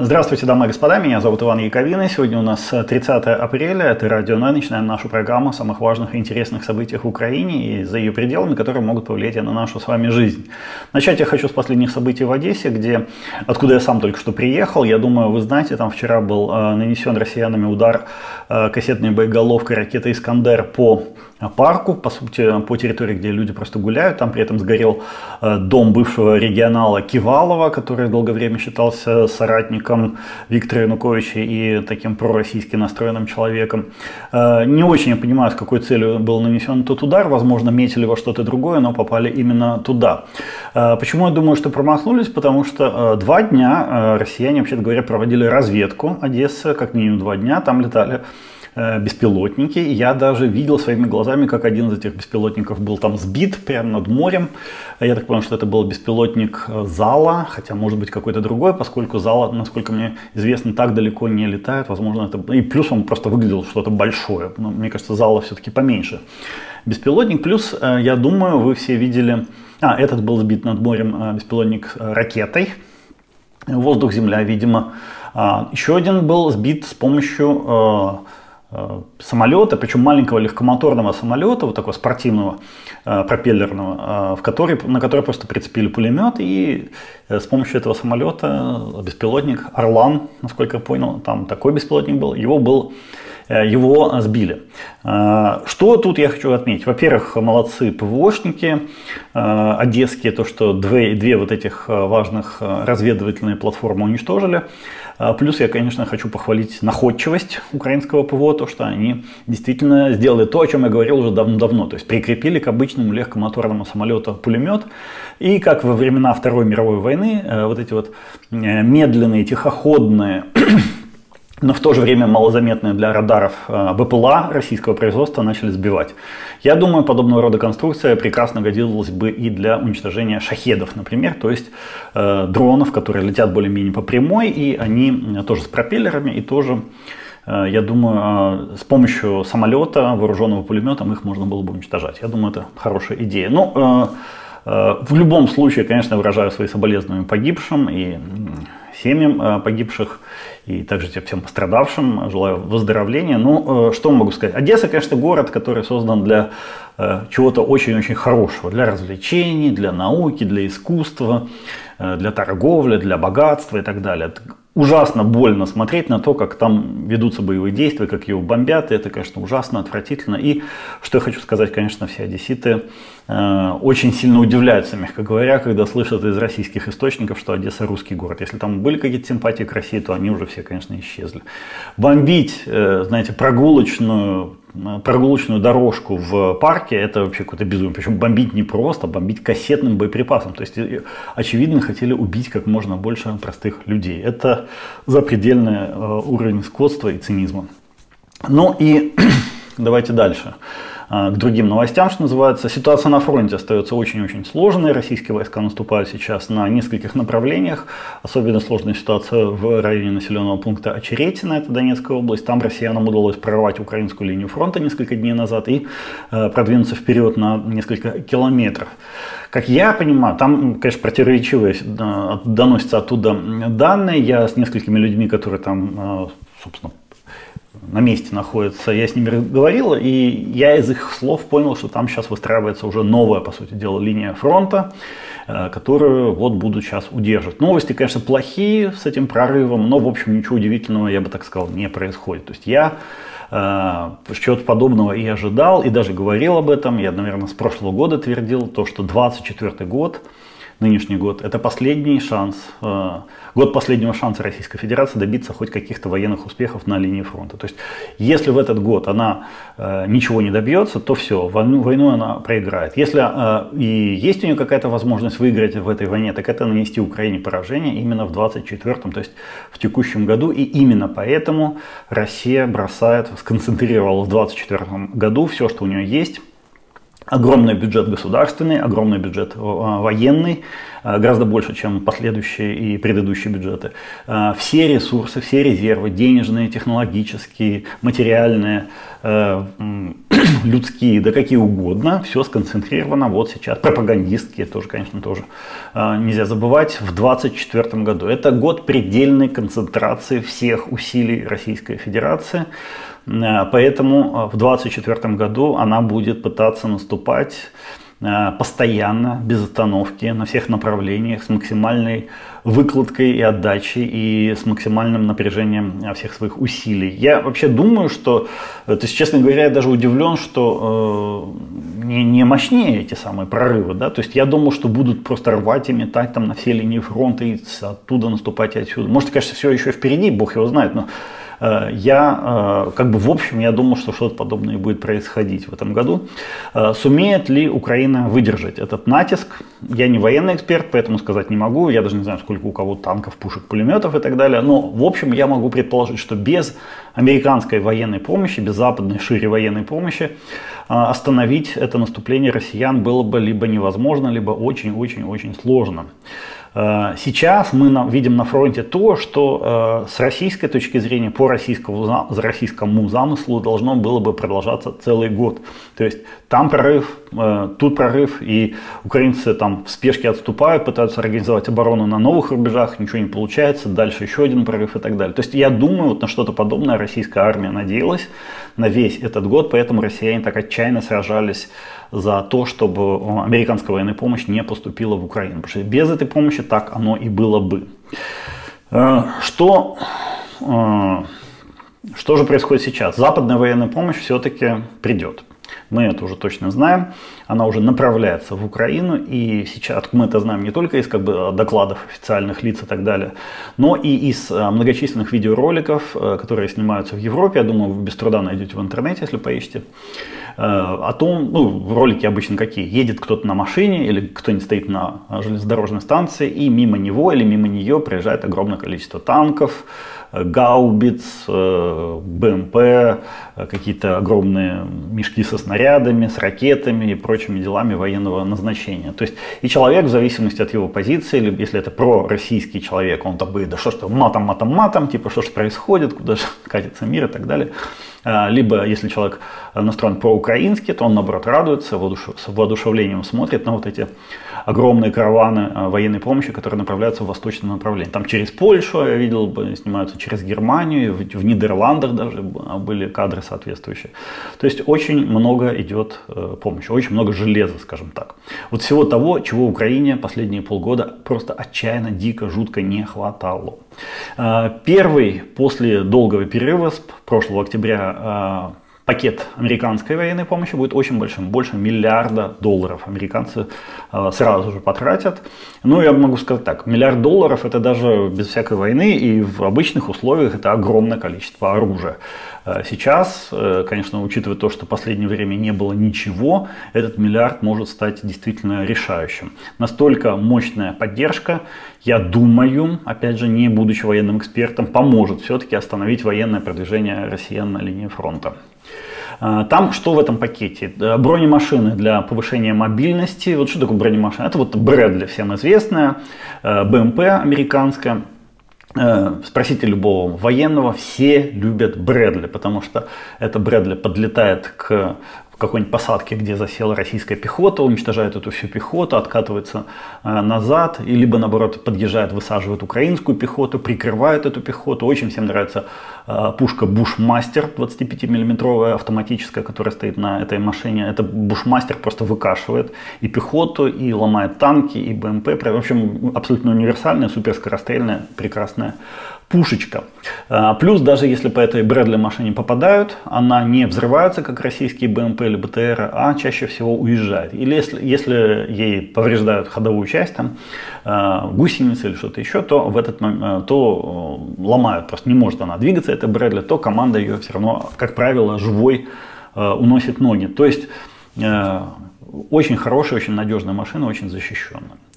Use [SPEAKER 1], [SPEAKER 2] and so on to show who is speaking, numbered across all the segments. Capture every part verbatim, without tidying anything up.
[SPEAKER 1] Здравствуйте, дамы и господа, меня зовут Иван Яковина. Сегодня у нас тридцатое апреля, это Радио Н. Начинаем нашу программу о самых важных и интересных событиях в Украине и за ее пределами, которые могут повлиять на нашу с вами жизнь. Начать я хочу с последних событий в Одессе, где, откуда я сам только что приехал. Я думаю, вы знаете, там вчера был э, нанесен россиянами удар э, кассетной боеголовкой ракеты «Искандер» по парку, по сути, по территории, где люди просто гуляют. Там при этом сгорел э, дом бывшего регионала Кивалова, который долгое время считался соратником Виктора Януковича и таким пророссийски настроенным человеком. Э, не очень я понимаю, с какой целью был нанесен тот удар. Возможно, метили во что-то другое, но попали именно туда. Э, почему я думаю, что промахнулись? Потому что э, два дня э, россияне, вообще-то говоря, проводили разведку Одессы, как минимум два дня. Там летали беспилотники. Я даже видел своими глазами, как один из этих беспилотников был там сбит прямо над морем. Я так понял, что это был беспилотник Зала, хотя может быть какой-то другой, поскольку Зала, насколько мне известно, так далеко не летает. Возможно, это... И плюс он просто выглядел что-то большое. Но мне кажется, Зала все-таки поменьше. Беспилотник. Плюс, я думаю, вы все видели... А, этот был сбит над морем беспилотник ракетой. Воздух-земля, видимо. Еще один был сбит с помощью... самолета, причем маленького легкомоторного самолета, вот такого спортивного, э, пропеллерного, э, в который, на который просто прицепили пулемет, и э, с помощью этого самолета беспилотник «Орлан», насколько я понял, там такой беспилотник был, его, был, э, его сбили. Э, что тут я хочу отметить? Во-первых, молодцы ПВОшники э, одесские, то, что две, две вот этих важных разведывательные платформы уничтожили. Плюс я, конечно, хочу похвалить находчивость украинского ПВО, то, что они действительно сделали то, о чем я говорил уже давно-давно. То есть прикрепили к обычному легкомоторному самолету пулемет. И как во времена Второй мировой войны, вот эти вот медленные, тихоходные, но в то же время малозаметные для радаров БПЛА российского производства начали сбивать. Я думаю, подобного рода конструкция прекрасно годилась бы и для уничтожения шахедов, например, то есть э, дронов, которые летят более-менее по прямой, и они тоже с пропеллерами, и тоже, э, я думаю, э, с помощью самолета, вооруженного пулеметом, их можно было бы уничтожать. Я думаю, это хорошая идея. Ну, э, э, в любом случае, конечно, выражаю свои соболезнования погибшим и семьям погибших, и также всем пострадавшим желаю выздоровления. Ну, что могу сказать? Одесса, конечно, город, который создан для э, чего-то очень-очень хорошего. Для развлечений, для науки, для искусства, э, для торговли, для богатства и так далее. Ужасно больно смотреть на то, как там ведутся боевые действия, как его бомбят. И это, конечно, ужасно, отвратительно. И что я хочу сказать, конечно, все одесситы э, очень сильно удивляются, мягко говоря, когда слышат из российских источников, что Одесса русский город. Если там были какие-то симпатии к России, то они уже все, конечно, исчезли. Бомбить, э, знаете, прогулочную... прогулочную дорожку в парке, это вообще какое-то безумие. Причем бомбить не просто, бомбить кассетным боеприпасом. То есть, очевидно, хотели убить как можно больше простых людей. Это запредельный уровень скотства и цинизма. Ну и давайте дальше. К другим новостям, что называется. Ситуация на фронте остается очень-очень сложной. Российские войска наступают сейчас на нескольких направлениях. Особенно сложная ситуация в районе населенного пункта Очеретино, это Донецкая область. Там россиянам удалось прорвать украинскую линию фронта несколько дней назад и э, продвинуться вперед на несколько километров. Как я понимаю, там, конечно, противоречивые э, доносятся оттуда данные. Я с несколькими людьми, которые там, э, собственно, на месте находится, я с ними говорил, и я из их слов понял, что там сейчас выстраивается уже новая, по сути дела, линия фронта, которую вот будут сейчас удерживать. Новости, конечно, плохие с этим прорывом, но, в общем, ничего удивительного, я бы так сказал, не происходит. То есть я э, чего-то подобного и ожидал, и даже говорил об этом. Я, наверное, с прошлого года твердил то, что двадцать четвёртый год, нынешний год, это последний шанс, э, год последнего шанса Российской Федерации добиться хоть каких-то военных успехов на линии фронта. То есть, если в этот год она э, ничего не добьется, то все, войну, войну она проиграет. Если э, и есть у нее какая-то возможность выиграть в этой войне, так это нанести Украине поражение именно в двадцать четвёртом, то есть в текущем году. И именно поэтому Россия бросает, сконцентрировала в двадцать четвёртом году все, что у нее есть. Огромный бюджет государственный, огромный бюджет военный, гораздо больше, чем последующие и предыдущие бюджеты. Все ресурсы, все резервы, денежные, технологические, материальные, людские, да какие угодно, все сконцентрировано вот сейчас, пропагандистские тоже, конечно, тоже нельзя забывать, в двадцать четвёртом году. Это год предельной концентрации всех усилий Российской Федерации, поэтому в двадцать четвёртом году она будет пытаться наступать постоянно, без остановки, на всех направлениях, с максимальной выкладкой и отдачей, и с максимальным напряжением всех своих усилий. Я вообще думаю, что, то есть, честно говоря, я даже удивлен, что э, не, не мощнее эти самые прорывы, да, то есть я думал, что будут просто рвать и метать там на все линии фронта, и оттуда наступать и отсюда. Может, конечно, все еще впереди, бог его знает, но я, как бы в общем, я думал, что что-то подобное будет происходить в этом году. Сумеет ли Украина выдержать этот натиск? Я не военный эксперт, поэтому сказать не могу. Я даже не знаю, сколько у кого танков, пушек, пулеметов и так далее. Но, в общем, я могу предположить, что без американской военной помощи, без западной шире военной помощи остановить это наступление россиян было бы либо невозможно, либо очень-очень-очень сложно. Сейчас мы видим на фронте то, что с российской точки зрения, по российскому, российскому замыслу должно было бы продолжаться целый год. То есть там прорыв, тут прорыв, и украинцы там в спешке отступают, пытаются организовать оборону на новых рубежах, ничего не получается, дальше еще один прорыв и так далее. То есть я думаю, вот на что-то подобное российская армия надеялась на весь этот год, поэтому россияне так отчаянно сражались за то, чтобы американская военная помощь не поступила в Украину. Потому что без этой помощи так оно и было бы. Что, что же происходит сейчас? Западная военная помощь все-таки придет. Мы это уже точно знаем. Она уже направляется в Украину. И сейчас мы это знаем не только из как бы, докладов официальных лиц и так далее, но и из многочисленных видеороликов, которые снимаются в Европе. Я думаю, вы без труда найдете в интернете, если поищете. О том, ну, ролики обычно какие. Едет кто-то на машине или кто-нибудь стоит на железнодорожной станции, и мимо него или мимо нее проезжает огромное количество танков, гаубиц, БМП, какие-то огромные мешки со снарядами, с ракетами и прочими делами военного назначения. То есть и человек, в зависимости от его позиции, или если это пророссийский человек, он там будет, да что ж там матом, матом, матом, типа что ж происходит, куда же катится мир и так далее. Либо, если человек настроен проукраински, то он, наоборот, радуется, с воодушевлением смотрит на вот эти огромные караваны военной помощи, которые направляются в восточном направлении. Там через Польшу, я видел, снимаются через Германию, в Нидерландах даже были кадры соответствующие. То есть очень много идет помощи, очень много железа, скажем так. Вот всего того, чего Украине последние полгода просто отчаянно, дико, жутко не хватало. Первый после долгого перерыва с прошлого октября пакет американской военной помощи будет очень большим, больше миллиарда долларов американцы сразу же потратят. Ну, я могу сказать так, миллиард долларов это даже без всякой войны, и в обычных условиях это огромное количество оружия. Сейчас, конечно, учитывая то, что в последнее время не было ничего, этот миллиард может стать действительно решающим. Настолько мощная поддержка, я думаю, опять же, не будучи военным экспертом, поможет все-таки остановить военное продвижение россиян на линии фронта. Там что в этом пакете? Бронемашины для повышения мобильности. Вот что такое бронемашина? Это вот Брэдли, всем известная, БМП американская. Спросите любого военного, все любят Брэдли, потому что это Брэдли подлетает к какой-нибудь посадке, где засела российская пехота, уничтожает эту всю пехоту, откатывается э, назад, и либо наоборот подъезжает, высаживает украинскую пехоту, прикрывает эту пехоту. Очень всем нравится э, пушка Бушмастер двадцатипятимиллиметровая автоматическая, которая стоит на этой машине. Это Бушмастер просто выкашивает и пехоту, и ломает танки, и БМП. В общем, абсолютно универсальная, суперскорострельная, прекрасная пушечка. Плюс, даже если по этой Брэдли машине попадают, она не взрывается, как российские БМП или БТР, а чаще всего уезжает. Или если, если ей повреждают ходовую часть, там, гусеницы или что-то еще, то в этот момент то ломают. Просто не может она двигаться, эта Брэдли, то команда ее все равно, как правило, живой уносит ноги. То есть очень хорошая, очень надежная машина, очень защищенная.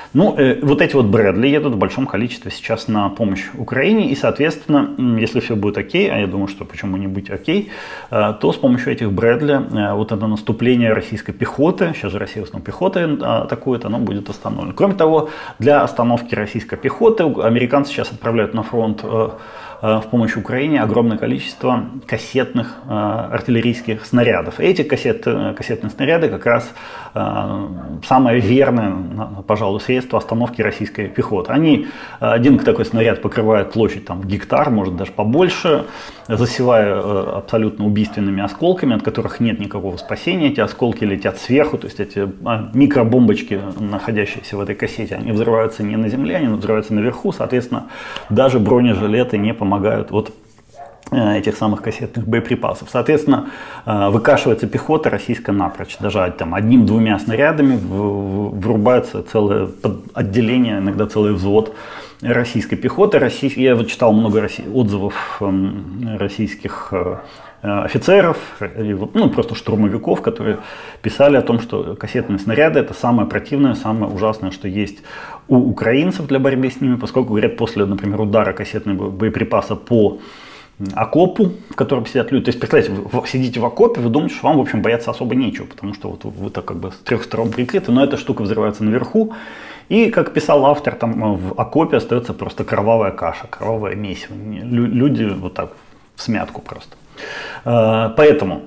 [SPEAKER 1] Ну, э, вот эти вот Брэдли едут в большом количестве сейчас на помощь Украине, и, соответственно, если все будет окей, а я думаю, что почему не быть окей, э, то с помощью этих Брэдли э, вот это наступление российской пехоты, сейчас же Россия в основном пехотой атакует, оно будет остановлено. Кроме того, для остановки российской пехоты американцы сейчас отправляют на фронт э, в помощь Украине огромное количество кассетных э, артиллерийских снарядов. Эти кассет, кассетные снаряды как раз э, самое верное, пожалуй, средство остановки российской пехоты. Они, один такой снаряд покрывает площадь там, в гектар, может даже побольше, засевая э, абсолютно убийственными осколками, от которых нет никакого спасения. Эти осколки летят сверху, то есть эти микробомбочки, находящиеся в этой кассете, они взрываются не на земле, они взрываются наверху, соответственно, даже бронежилеты не помогают. помогают от этих самых кассетных боеприпасов. Соответственно, выкашивается пехота российская напрочь. Даже там, одним-двумя снарядами врубается целое отделение, иногда целый взвод российской пехоты. Россий... Я вот читал много россий... отзывов российских офицеров, ну просто штурмовиков, которые писали о том, что кассетные снаряды это самое противное, самое ужасное, что есть у украинцев для борьбы с ними, поскольку, говорят, после, например, удара кассетного боеприпаса по окопу, в котором сидят люди, то есть, представляете, вы сидите в окопе, вы думаете, что вам, в общем, бояться особо нечего, потому что вот вы так как бы с трех сторон прикрыты, но эта штука взрывается наверху, и, как писал автор, там в окопе остается просто кровавая каша, кровавое месиво, люди вот так в смятку просто. Поэтому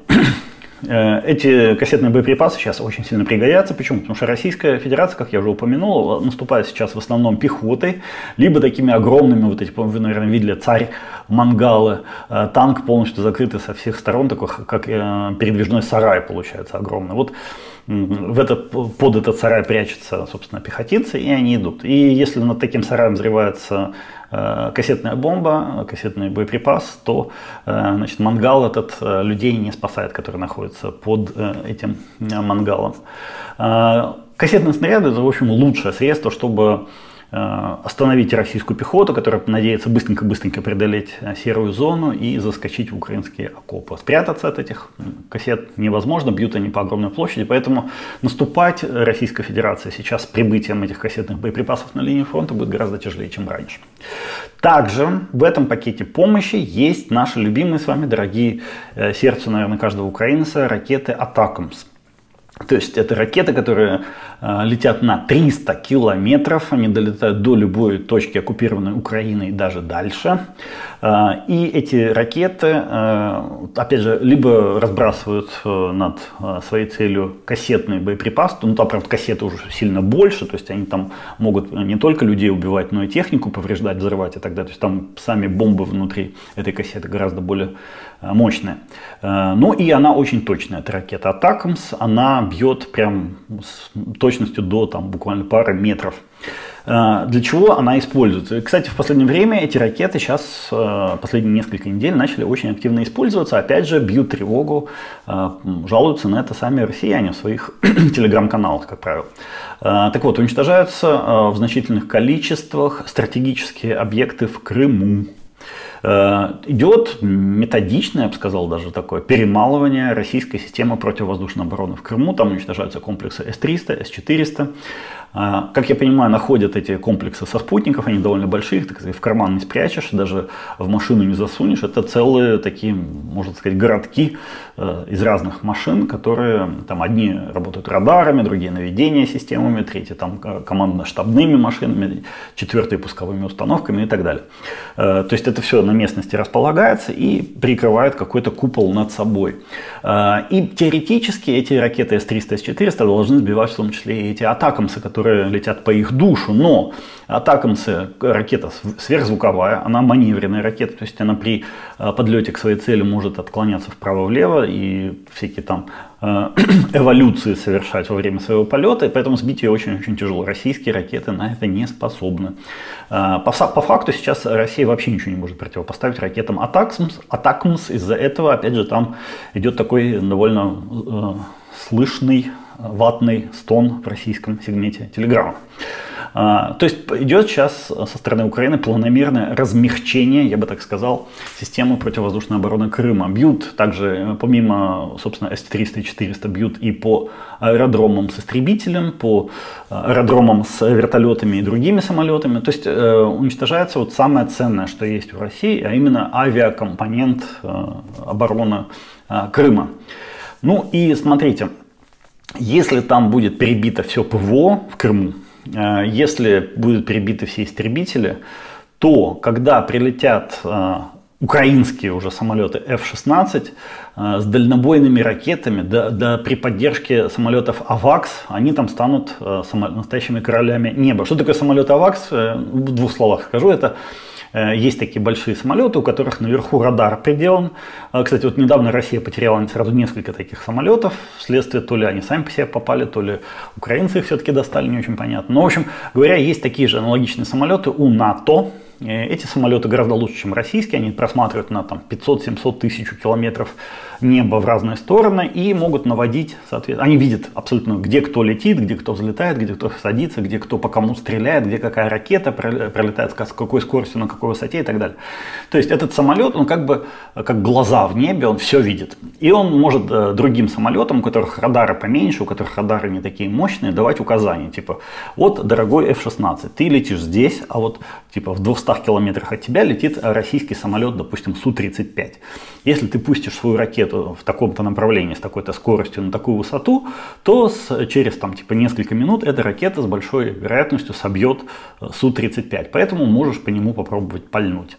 [SPEAKER 1] эти кассетные боеприпасы сейчас очень сильно пригодятся. Почему? Потому что Российская Федерация, как я уже упомянул, наступает сейчас в основном пехотой, либо такими огромными, вот эти, вы, наверное, видели, царь-мангалы, танк полностью закрытый со всех сторон, такой как передвижной сарай получается огромный. Вот в это, под этот сарай прячутся, собственно, пехотинцы, и они идут. И если над таким сараем взрывается кассетная бомба, кассетный боеприпас, то значит, мангал этот людей не спасает, которые находятся под этим мангалом. Кассетные снаряды – это, в общем, лучшее средство, чтобы остановить российскую пехоту, которая надеется быстренько-быстренько преодолеть серую зону и заскочить в украинские окопы. Спрятаться от этих кассет невозможно, бьют они по огромной площади, поэтому наступать Российской Федерации сейчас с прибытием этих кассетных боеприпасов на линии фронта будет гораздо тяжелее, чем раньше. Также в этом пакете помощи есть наши любимые с вами, дорогие сердцу, наверное, каждого украинца, ракеты атакамс. То есть это ракеты, которые э, летят на триста километров, они долетают до любой точки, оккупированной Украиной, и даже дальше. Э, и эти ракеты, э, опять же, либо разбрасывают э, над э, своей целью кассетный боеприпас, ну там, правда, кассеты уже сильно больше, то есть они там могут не только людей убивать, но и технику повреждать, взрывать и так далее. То есть там сами бомбы внутри этой кассеты гораздо более э, мощные. Э, ну и она очень точная, эта ракета атакамс, она бьет прям с точностью до там, буквально пары метров. Для чего она используется? Кстати, в последнее время эти ракеты сейчас, последние несколько недель, начали очень активно использоваться. Опять же, бьют тревогу, жалуются на это сами россияне в своих телеграм-каналах, как правило. Так вот, уничтожаются в значительных количествах стратегические объекты в Крыму. Идет методичное, я бы сказал, даже такое перемалывание российской системы противовоздушной обороны в Крыму. Там уничтожаются комплексы эс триста, эс четыреста. Как я понимаю, находят эти комплексы со спутников, они довольно большие, их, так сказать, в карман не спрячешь, даже в машину не засунешь. Это целые такие, можно сказать, городки из разных машин, которые там одни работают радарами, другие наведение системами, третьи там командно-штабными машинами, четвертые пусковыми установками и так далее. То есть это все на местности располагается и прикрывает какой-то купол над собой. И теоретически эти ракеты эс триста, эс четыреста должны сбивать в том числе и эти атакамсы, которые летят по их душу, но атакамсы, ракета сверхзвуковая, она маневренная ракета, то есть она при подлете к своей цели может отклоняться вправо-влево и всякие там эволюции совершать во время своего полета, и поэтому сбить ее очень-очень тяжело. Российские ракеты на это не способны. По, по факту сейчас Россия вообще ничего не может противопоставить ракетам атакамс, атакамс. Из-за этого, опять же, там идет такой довольно э, слышный ватный стон в российском сегменте телеграмма. То есть идет сейчас со стороны Украины планомерное размягчение, я бы так сказал, системы противовоздушной обороны Крыма. Бьют также, помимо, собственно, эс триста и четыреста, бьют и по аэродромам с истребителем, по аэродромам с вертолетами и другими самолетами. То есть уничтожается вот самое ценное, что есть в России, а именно авиакомпонент обороны Крыма. Ну и смотрите, если там будет перебито все ПВО в Крыму, если будут перебиты все истребители, то когда прилетят украинские уже самолеты эф шестнадцать с дальнобойными ракетами, да, да, при поддержке самолетов АВАКС, они там станут настоящими королями неба. Что такое самолет АВАКС? В двух словах скажу. Это есть такие большие самолеты, у которых наверху радар приделан. Кстати, вот недавно Россия потеряла сразу несколько таких самолетов, вследствие то ли они сами по себе попали, то ли украинцы их все-таки достали, не очень понятно. Но, в общем говоря, есть такие же аналогичные самолеты у НАТО. Эти самолеты гораздо лучше, чем российские, они просматривают на там, пятьсот-семьсот тысяч километров неба в разные стороны и могут наводить, соответственно, они видят абсолютно, где кто летит, где кто взлетает, где кто садится, где кто по кому стреляет, где какая ракета пролетает, с какой скоростью, на какой высоте и так далее. То есть этот самолет, он как бы как глаза в небе, он все видит. И он может другим самолетам, у которых радары поменьше, у которых радары не такие мощные, давать указания, типа, вот, дорогой эф шестнадцать, ты летишь здесь, а вот типа в двухстах километрах от тебя летит российский самолет, допустим, Су тридцать пять. Если ты пустишь свою ракету в таком-то направлении, с такой-то скоростью, на такую высоту, то с, через там, типа, несколько минут эта ракета с большой вероятностью собьет Су тридцать пять. Поэтому можешь по нему попробовать пальнуть.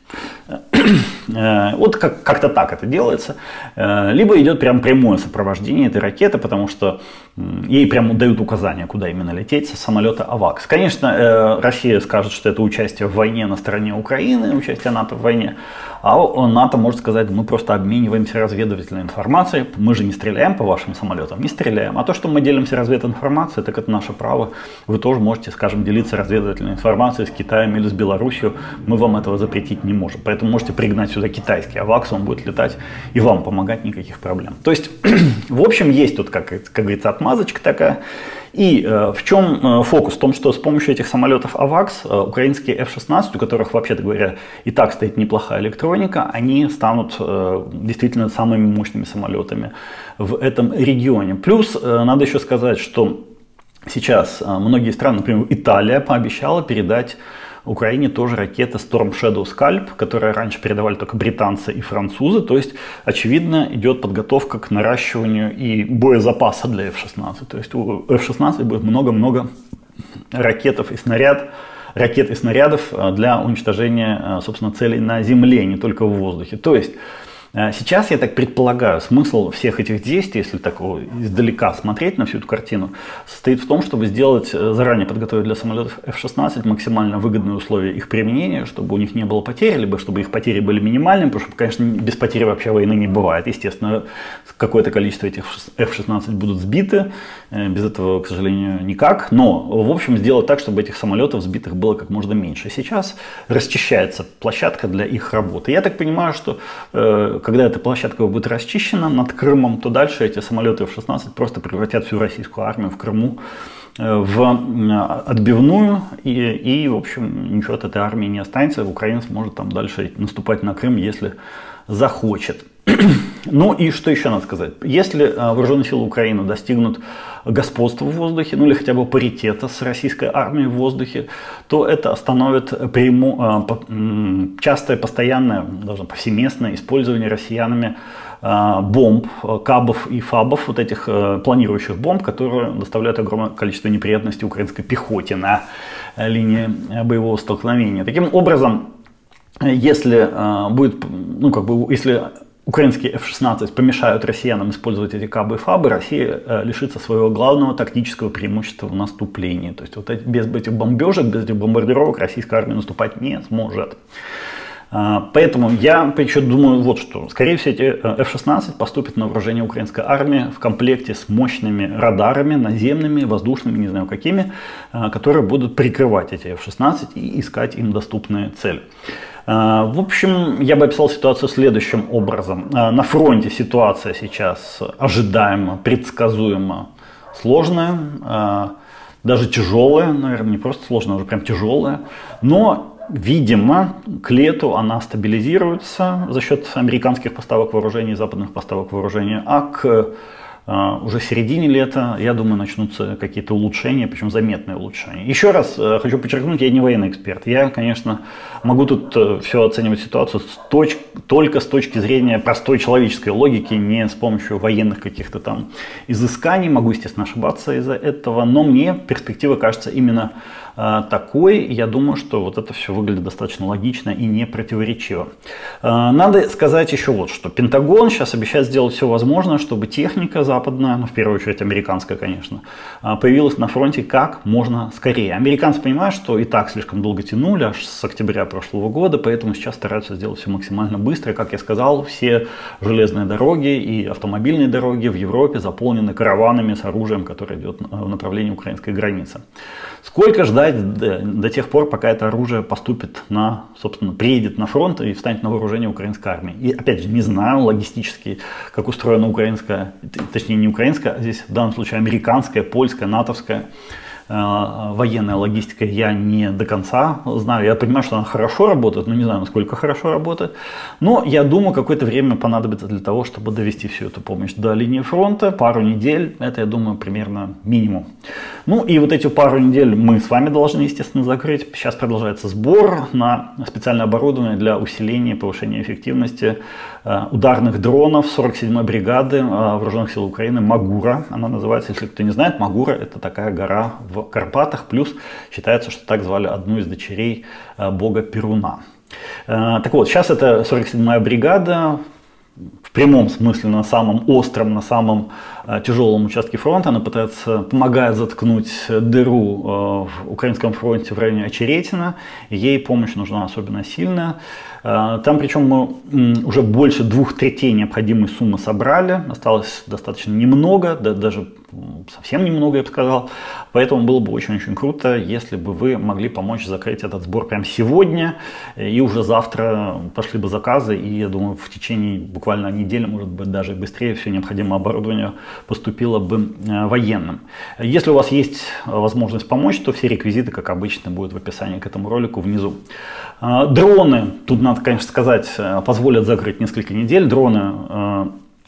[SPEAKER 1] Вот как- как-то так это делается. Либо идет прям прямое сопровождение этой ракеты, потому что ей прямо дают указания, куда именно лететь, с самолета АВАКС. Конечно, Россия скажет, что это участие в войне на стороне Украины, участие НАТО в войне. А НАТО может сказать, мы просто обмениваемся разведывательной информацией, мы же не стреляем по вашим самолетам, не стреляем. А то, что мы делимся развединформацией, так это наше право. Вы тоже можете, скажем, делиться разведывательной информацией с Китаем или с Беларусью, мы вам этого запретить не можем. Поэтому можете пригнать сюда китайский АВАКС, он будет летать и вам помогать, никаких проблем. То есть, в общем, есть тут, как, как говорится, отмазочка такая. И э, в чем э, фокус? В том, что с помощью этих самолетов АВАКС, э, украинские эф шестнадцать, у которых, вообще-то говоря, и так стоит неплохая электроника, они станут э, действительно самыми мощными самолетами в этом регионе. Плюс, э, надо еще сказать, что сейчас э, многие страны, например, Италия пообещала передать Украине тоже ракеты Storm Shadow Scalp, которые раньше передавали только британцы и французы. То есть, очевидно, идет подготовка к наращиванию и боезапаса для эф шестнадцать. То есть у эф шестнадцать будет много-много ракетов и снаряд, ракет и снарядов для уничтожения, собственно, целей на земле, не только в воздухе. То есть сейчас, я так предполагаю, смысл всех этих действий, если так издалека смотреть на всю эту картину, состоит в том, чтобы сделать, заранее подготовить для самолетов эф шестнадцать максимально выгодные условия их применения, чтобы у них не было потерь, либо чтобы их потери были минимальными, потому что, конечно, без потери вообще войны не бывает. Естественно, какое-то количество этих эф шестнадцать будут сбиты, без этого, к сожалению, никак. Но, в общем, сделать так, чтобы этих самолетов сбитых было как можно меньше. Сейчас расчищается площадка для их работы. Я так понимаю, что когда эта площадка будет расчищена над Крымом, то дальше эти самолеты эф шестнадцать просто превратят всю российскую армию в Крыму в отбивную, и, и, в общем, ничего от этой армии не останется. Украина сможет там дальше наступать на Крым, если захочет. Ну и что еще надо сказать? Если вооруженные силы Украины достигнут господства в воздухе, ну или хотя бы паритета с российской армией в воздухе, то это остановит прямо, частое, постоянное, даже повсеместное использование россиянами бомб, кабов и фабов, вот этих планирующих бомб, которые доставляют огромное количество неприятностей украинской пехоте на линии боевого столкновения. Таким образом, если будет, ну как бы, если украинские эф шестнадцать помешают россиянам использовать эти кабы и фабы, Россия э, лишится своего главного тактического преимущества в наступлении. То есть вот эти, без этих бомбежек, без этих бомбардировок российская армия наступать не сможет. Э, поэтому я еще думаю вот что. Скорее всего, эти эф шестнадцать поступят на вооружение украинской армии в комплекте с мощными радарами, наземными, воздушными, не знаю какими, э, которые будут прикрывать эти эф шестнадцать и искать им доступные цели. В общем, я бы описал ситуацию следующим образом. На фронте ситуация сейчас ожидаемо, предсказуемо сложная. даже тяжелая, наверное, не просто сложная, уже прям тяжелая, но видимо, к лету она стабилизируется за счет американских поставок вооружений, западных поставок вооружения, а к Uh, уже в середине лета, я думаю, начнутся какие-то улучшения, причем заметные улучшения. Еще раз uh, хочу подчеркнуть, я не военный эксперт. Я, конечно, могу тут uh, все оценивать ситуацию с точ- только с точки зрения простой человеческой логики, не с помощью военных каких-то там изысканий. Могу, естественно, ошибаться из-за этого, но мне перспектива кажется именно uh, такой. Я думаю, что вот это все выглядит достаточно логично и не противоречиво. Uh, надо сказать еще вот что. Пентагон сейчас обещает сделать все возможное, чтобы техника западная, ну в первую очередь американская, конечно, появилась на фронте как можно скорее. Американцы понимают, что и так слишком долго тянули, аж с октября прошлого года, поэтому сейчас стараются сделать все максимально быстро. Как я сказал, все железные дороги и автомобильные дороги в Европе заполнены караванами с оружием, которое идет в направлении украинской границы. Сколько ждать до, до тех пор, пока это оружие поступит на, собственно, приедет на фронт и встанет на вооружение украинской армии? И опять же, не знаю логистически, как устроена украинская, точнее не украинская, а здесь в данном случае американская, польская, натовская э, военная логистика, я не до конца знаю. Я понимаю, что она хорошо работает, но не знаю, насколько хорошо работает. Но я думаю, какое-то время понадобится для того, чтобы довести всю эту помощь до линии фронта. Пару недель, это, я думаю, примерно минимум. Ну и вот эти пару недель мы с вами должны, естественно, закрыть. Сейчас продолжается сбор на специальное оборудование для усиления и повышения эффективности э, ударных дронов сорок седьмой бригады э, Вооруженных сил Украины «Магура». Она называется, если кто не знает, «Магура» — это такая гора в Карпатах. Плюс считается, что так звали одну из дочерей э, бога Перуна. Э, так вот, сейчас это сорок седьмая бригада. В прямом смысле на самом остром, на самом э, тяжелом участке фронта. Она пытается, помогает заткнуть дыру э, в украинском фронте в районе Очеретина. Ей помощь нужна особенно сильная. Э, там причем мы м, уже больше двух третей необходимой суммы собрали. Осталось достаточно немного, да, даже совсем немного, я бы сказал. Поэтому было бы очень-очень круто, если бы вы могли помочь закрыть этот сбор прямо сегодня. И уже завтра пошли бы заказы. И я думаю, в течение буквально недели, может быть, даже быстрее все необходимое оборудование поступило бы военным. Если у вас есть возможность помочь, то все реквизиты, как обычно, будут в описании к этому ролику внизу. Дроны, тут надо, конечно, сказать, позволят закрыть несколько недель. Дроны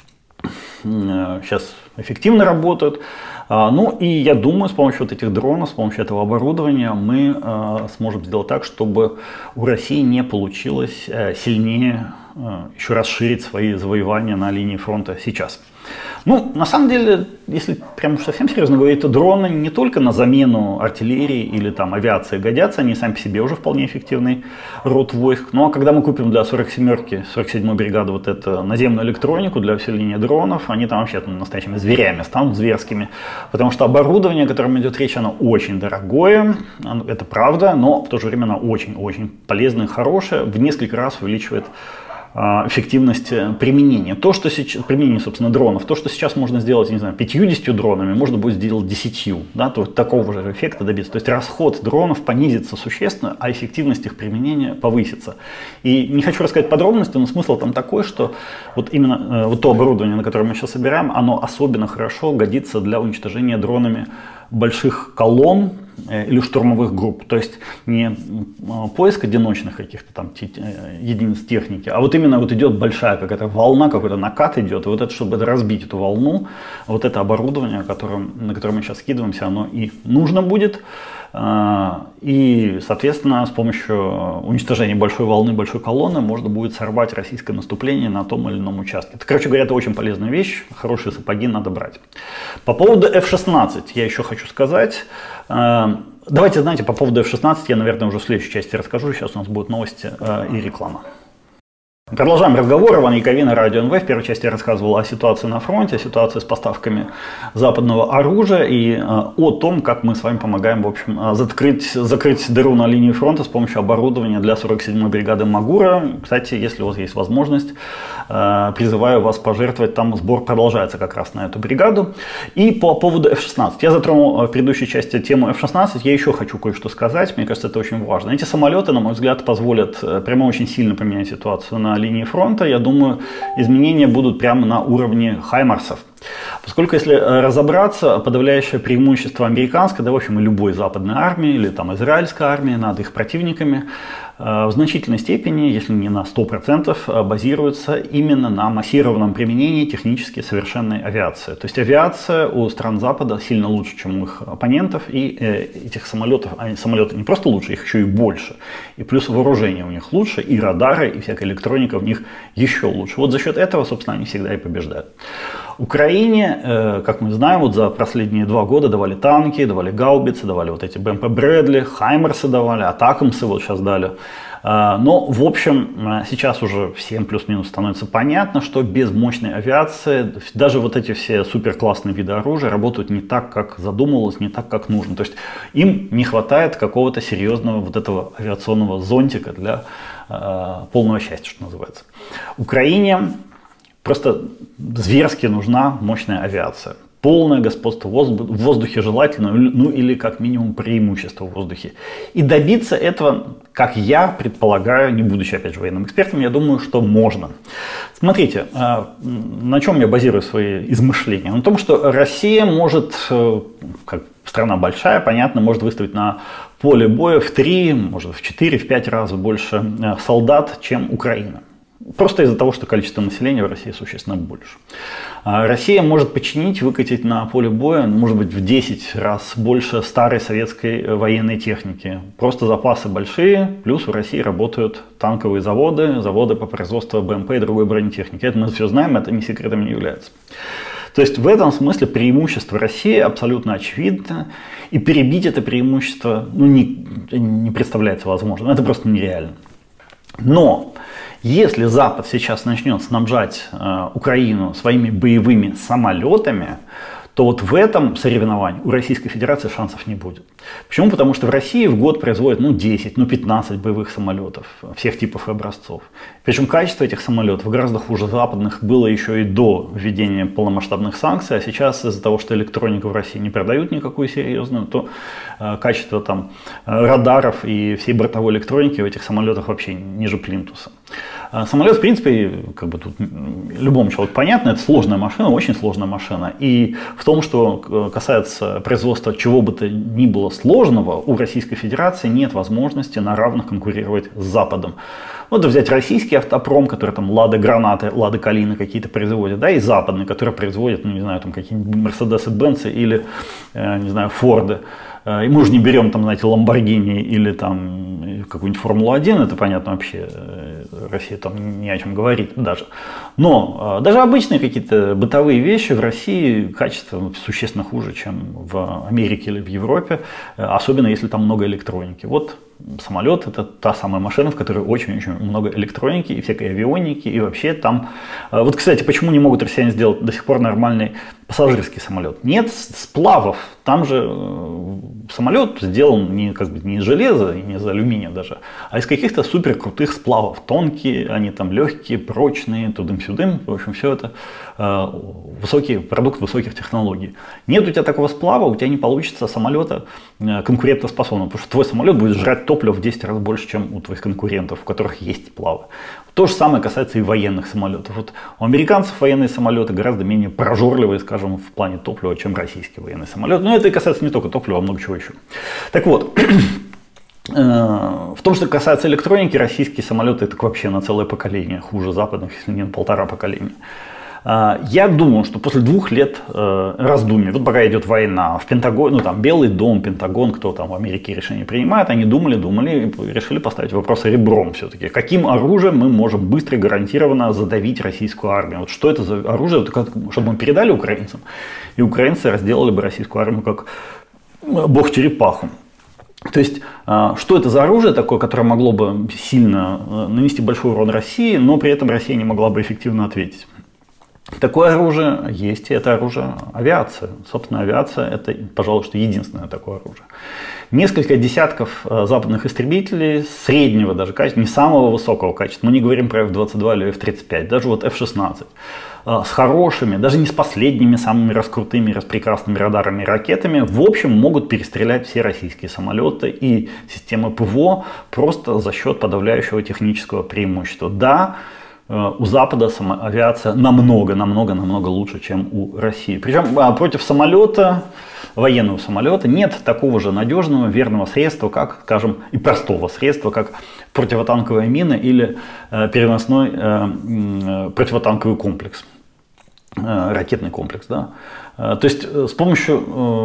[SPEAKER 1] сейчас эффективно работают. Ну и я думаю, с помощью вот этих дронов, с помощью этого оборудования мы сможем сделать так, чтобы у России не получилось сильнее еще расширить свои завоевания на линии фронта сейчас. Ну, на самом деле, если прям совсем серьезно говорить, то дроны не только на замену артиллерии или там авиации годятся, они сами по себе уже вполне эффективный род войск. Ну, а когда мы купим для сорок семерки, сорок седьмой бригады вот эту наземную электронику для усиления дронов, они там вообще там, настоящими зверями станут, зверскими. Потому что оборудование, о котором идет речь, оно очень дорогое, это правда, но в то же время оно очень-очень полезное и хорошее, в несколько раз увеличивает эффективность применения. То, что сейчас, применение, собственно, дронов, то, что сейчас можно сделать, не знаю, пятьюдесятью дронами, можно будет сделать десятью, да, то такого же эффекта добиться. То есть расход дронов понизится существенно, а эффективность их применения повысится. И не хочу рассказать подробности, но смысл там такой, что вот именно э, вот то оборудование, на котором мы сейчас собираем, оно особенно хорошо годится для уничтожения дронами больших колонн или штурмовых групп. То есть не поиск одиночных каких-то там единиц техники, а вот именно вот идет большая какая-то волна, какой-то накат идет. И вот это, чтобы разбить эту волну, вот это оборудование, которым, на которое мы сейчас скидываемся, оно и нужно будет. И, соответственно, с помощью уничтожения большой волны, большой колонны можно будет сорвать российское наступление на том или ином участке. Это, короче говоря, это очень полезная вещь. Хорошие сапоги надо брать. По поводу эф шестнадцать я еще хочу сказать. Давайте, знаете, по поводу эф шестнадцать я, наверное, уже в следующей части расскажу. Сейчас у нас будут новости и реклама. Продолжаем разговор. Иван Яковина, Радио эн вэ. В первой части я рассказывал о ситуации на фронте, о ситуации с поставками западного оружия и э, о том, как мы с вами помогаем, в общем, закрыть, закрыть дыру на линии фронта с помощью оборудования для сорок седьмой бригады «Магура». Кстати, если у вас есть возможность, э, призываю вас пожертвовать. Там сбор продолжается как раз на эту бригаду. И по поводу эф шестнадцать. Я затронул в предыдущей части тему эф шестнадцать. Я еще хочу кое-что сказать. Мне кажется, это очень важно. Эти самолеты, на мой взгляд, позволят прямо очень сильно поменять ситуацию на линии фронта. Я думаю, изменения будут прямо на уровне хаймарсов. Поскольку, если разобраться, подавляющее преимущество американской, да, в общем, и любой западной армии, или там израильской армии над их противниками, в значительной степени, если не на сто процентов, базируется именно на массированном применении технически совершенной авиации. То есть авиация у стран Запада сильно лучше, чем у их оппонентов, и этих самолетов, они, самолеты не просто лучше, их еще и больше. И плюс вооружение у них лучше, и радары, и всякая электроника у них еще лучше. Вот за счет этого, собственно, они всегда и побеждают. Украине, как мы знаем, вот за последние два года давали танки, давали гаубицы, давали вот эти БМП Брэдли, Хаймерсы давали, Атакамсы вот сейчас дали. Но, в общем, сейчас уже всем плюс-минус становится понятно, что без мощной авиации даже вот эти все суперклассные виды оружия работают не так, как задумывалось, не так, как нужно. То есть им не хватает какого-то серьезного вот этого авиационного зонтика для э, полного счастья, что называется. Украине просто зверски нужна мощная авиация. Полное господство в воздухе желательно, ну или как минимум преимущество в воздухе. И добиться этого, как я предполагаю, не будучи опять же военным экспертом, я думаю, что можно. Смотрите, на чем я базирую свои измышления? На том, что Россия может, как страна большая, понятно, может выставить на поле боя в три, может в четыре, в пять раз больше солдат, чем Украина. Просто из-за того, что количество населения в России существенно больше. Россия может подчинить, выкатить на поле боя, может быть, в десять раз больше старой советской военной техники. Просто запасы большие, плюс в России работают танковые заводы, заводы по производству БМП и другой бронетехники. Это мы все знаем, это не секретом не является. То есть в этом смысле преимущество России абсолютно очевидно, и перебить это преимущество ну, не, не представляется возможным, это просто нереально. Но если Запад сейчас начнет снабжать э, Украину своими боевыми самолетами, то вот в этом соревновании у Российской Федерации шансов не будет. Почему? Потому что в России в год производят ну, десять, ну, пятнадцать боевых самолетов всех типов и образцов. Причем качество этих самолетов гораздо хуже западных было еще и до введения полномасштабных санкций, а сейчас из-за того, что электронику в России не продают никакую серьезную, то э, качество там, радаров и всей бортовой электроники в этих самолетах вообще ниже плинтуса. Самолет, в принципе, как бы тут любому человеку понятно, это сложная машина, очень сложная машина. И в том, что касается производства чего бы то ни было сложного, у Российской Федерации нет возможности на равных конкурировать с Западом. Вот взять российский автопром, который там Лада Гранаты, Лада Калины какие-то производит, да, и западный, который производит, ну не знаю, там какие-нибудь Мерседесы, Бенцы или, не знаю, Форды. И мы уже не берем, там, знаете, Ламборгини или там какую-нибудь Формулу один, это понятно вообще, Россия там ни о чем говорит даже. Но даже обычные какие-то бытовые вещи в России качество существенно хуже, чем в Америке или в Европе, особенно если там много электроники. Вот самолет — это та самая машина, в которой очень-очень много электроники и всякой авионики, и вообще там... Вот, кстати, почему не могут россияне сделать до сих пор нормальный пассажирский самолет? Нет сплавов, там же самолет сделан не, как бы, не из железа и не из алюминия даже, а из каких-то супер крутых сплавов, тонкие, они там легкие, прочные, тудым-сюдым, в общем, все это э, высокий продукт высоких технологий. Нет у тебя такого сплава, у тебя не получится самолета э, конкурентоспособного, потому что твой самолет будет жрать топливо в десять раз больше, чем у твоих конкурентов, у которых есть сплавы. То же самое касается и военных самолетов. Вот у американцев военные самолеты гораздо менее прожорливые, скажем, в плане топлива, чем российский военный самолет. Но это и касается не только топлива, а много чего еще. Так вот, в том, что касается электроники, российские самолеты — это вообще на целое поколение хуже западных, если не на полтора поколения. Я думаю, что после двух лет раздумий, вот пока идет война, в Пентагоне, ну там Белый дом, Пентагон, кто там в Америке решения принимает, они думали, думали и решили поставить вопрос ребром все-таки. Каким оружием мы можем быстро и гарантированно задавить российскую армию? Вот что это за оружие, чтобы мы передали украинцам, и украинцы разделали бы российскую армию как бог черепаху. То есть, что это за оружие такое, которое могло бы сильно нанести большой урон России, но при этом Россия не могла бы эффективно ответить? Такое оружие есть, и это оружие авиация. Собственно, авиация — это, пожалуй, что единственное такое оружие. Несколько десятков западных истребителей среднего даже качества, не самого высокого качества, мы не говорим про эф двадцать два или эф тридцать пять, даже вот эф шестнадцать, с хорошими, даже не с последними, самыми раскрутыми, распрекрасными радарами и ракетами, в общем, могут перестрелять все российские самолеты и системы ПВО просто за счет подавляющего технического преимущества. Да, у Запада авиация намного, намного, намного лучше, чем у России. Причем против самолета, военного самолета, нет такого же надежного, верного средства, как, скажем, и простого средства, как противотанковая мина или переносной противотанковый комплекс, ракетный комплекс. Да? То есть с помощью...